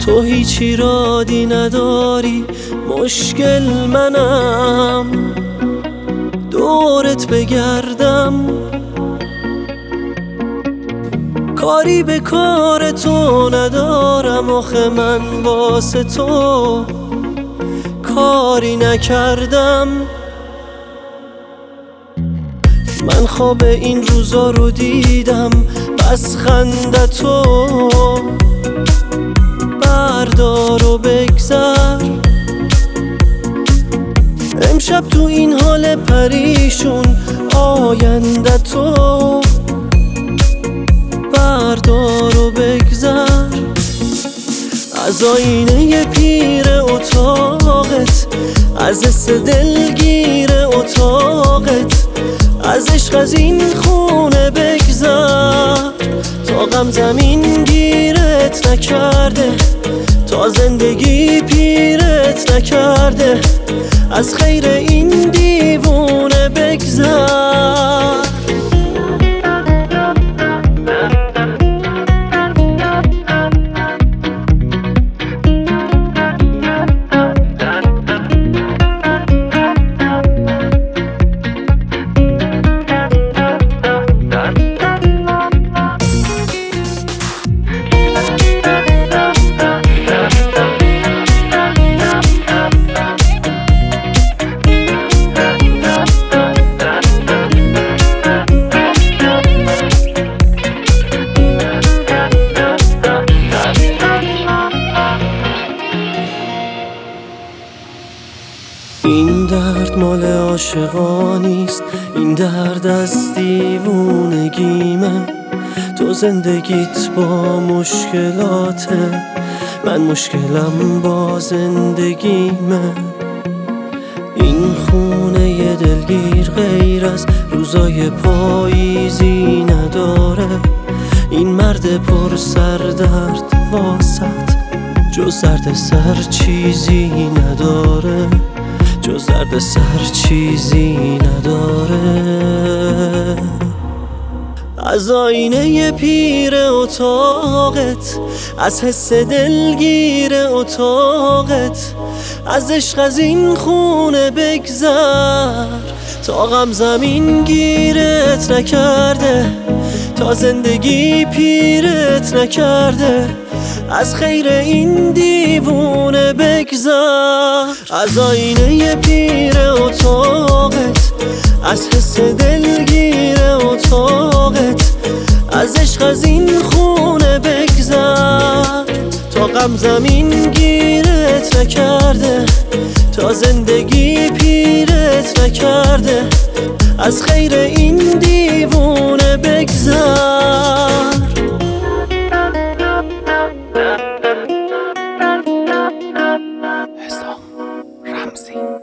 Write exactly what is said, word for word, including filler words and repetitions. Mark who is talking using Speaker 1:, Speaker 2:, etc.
Speaker 1: تو هیچ ایرادی نداری، مشکل منم. دورت بگردم کاری به کار تو ندارم، آخه من واسه تو کاری نکردم. من خواب این روزا رو دیدم، بس خنده تو بردار و بگذر. امشب تو این حال پریشون، آینده تو بردار و بگذر. از آینه پیر اتاقت، از حس دلگیر اتاقت، از عشق از این خونه بگذر. تا غم زمین گیرت نکرده، تا زندگی پیرت نکرده، از خیر این دیوونه بگذر. این درد مال عاشقانیست، این درد از دیوونگیمه. تو زندگیت با مشکلاته، من مشکلم با زندگیمه. این خونه ی دلگیر غیر از روزای پاییزی نداره. این مرد پر سر درد واسط جز درد سر چیزی نداره، جز درد سر چیزی نداره. از آینه پیر اتاقت، از حس دلگیر اتاقت، از عشق از این خونه بگذر. تا غم زمین گیرت نکرده، تا زندگی پیرت نکرده، از خیر این دیوونه بگذر. از آینه پیر اتاقت، از حس دلگیر اتاقت، از عشق از این خونه بگذر. تا غم زمین گیرت نکرده، تا زندگی پیرت نکرده، از خیر این دیوونه بگذر.
Speaker 2: رمزی